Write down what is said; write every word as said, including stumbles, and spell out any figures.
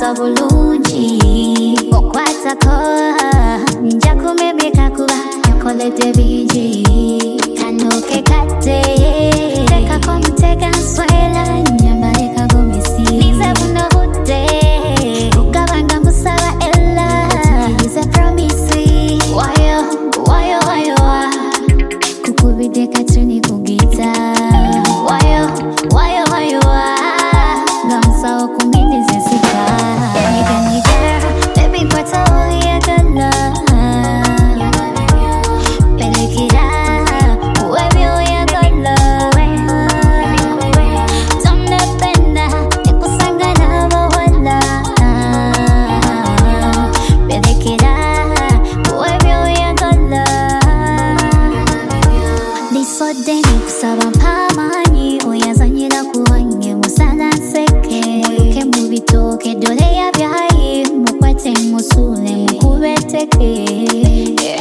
bulungi okwatako nja kumebeka kuba yakolede bingi kano ke kate tekako mutega nswera nyambaleka gomesi nize buno budde kugabanga musaba ella tukirize promisi wayo wayo wayo wa kukubide katuni kugita wayo wayo wayo wa gamsa kumini zesika niga niga baby pata ya gala pelekira uwebyo ya gala tonda penda ikusanga na bawala pelekira uwebyo ya gala lisode ni kusaba mpamanyi oyazanyira kuwange musana nseke muluke mu bitoke dole yabyaye mukwate musule mukubeteke